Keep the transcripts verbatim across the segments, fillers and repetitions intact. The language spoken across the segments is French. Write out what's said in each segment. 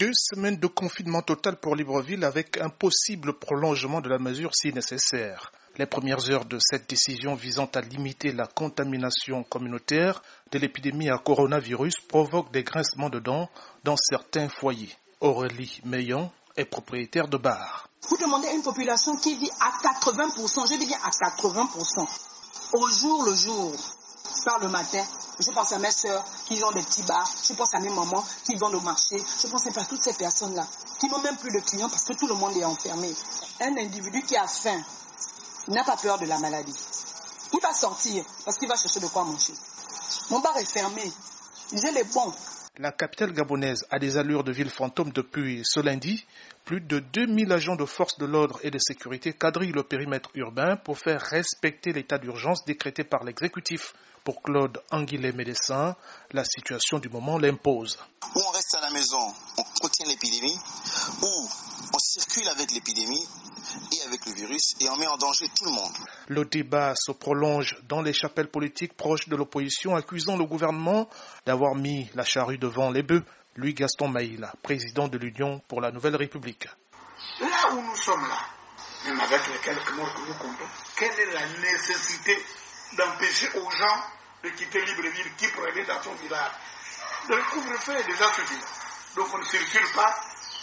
Deux semaines de confinement total pour Libreville avec un possible prolongement de la mesure si nécessaire. Les premières heures de cette décision visant à limiter la contamination communautaire de l'épidémie à coronavirus provoquent des grincements de dents dans certains foyers. Aurélie Meillon est propriétaire de bar. Vous demandez à une population qui vit à quatre-vingts pour cent, je dis bien à quatre-vingts pour cent, au jour le jour. Par le matin, je pense à mes soeurs qui ont des petits bars, je pense à mes mamans qui vont au marché, je pense à toutes ces personnes-là qui n'ont même plus de clients parce que tout le monde est enfermé. Un individu qui a faim n'a pas peur de la maladie. Il va sortir parce qu'il va chercher de quoi manger. Mon bar est fermé, j'ai les bons. La capitale gabonaise a des allures de ville fantôme depuis ce lundi. Plus de deux mille agents de force de l'ordre et de sécurité quadrillent le périmètre urbain pour faire respecter l'état d'urgence décrété par l'exécutif. Pour Claude Anguillet, médecin, la situation du moment l'impose. Ou on reste à la maison, on contient l'épidémie, ou on circule avec l'épidémie et avec le virus et on met en danger tout le monde. Le débat se prolonge dans les chapelles politiques proches de l'opposition, accusant le gouvernement d'avoir mis la charrue devant les bœufs. Lui, Gaston Maïla, président de l'Union pour la Nouvelle République. Là où nous sommes là, même avec les quelques morts que nous comptons, quelle est la nécessité d'empêcher aux gens de quitter Libreville qui pourraient aller dans son village? Le couvre-feu est déjà suffisant. Donc on ne circule pas.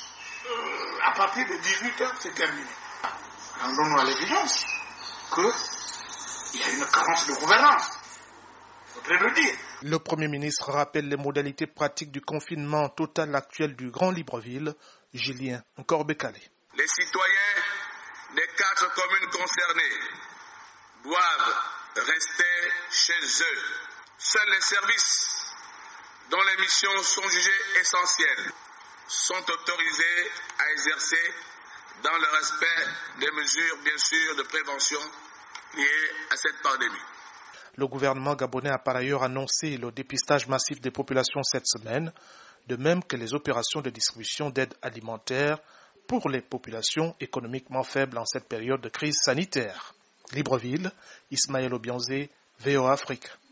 Euh, à partir de dix-huit heures, c'est terminé. Rendons-nous à l'évidence qu'il y a une carence de gouvernance. Il faudrait le dire. Le Premier ministre rappelle les modalités pratiques du confinement total actuel du Grand Libreville. Julien Corbecalé. Les citoyens des quatre communes concernées doivent rester chez eux. Seuls les services dont les missions sont jugées essentielles sont autorisés à exercer dans le respect des mesures, bien sûr, de prévention liées à cette pandémie. Le gouvernement gabonais a par ailleurs annoncé le dépistage massif des populations cette semaine, de même que les opérations de distribution d'aide alimentaire pour les populations économiquement faibles en cette période de crise sanitaire. Libreville, Ismaël Obianzé, V O A Afrique.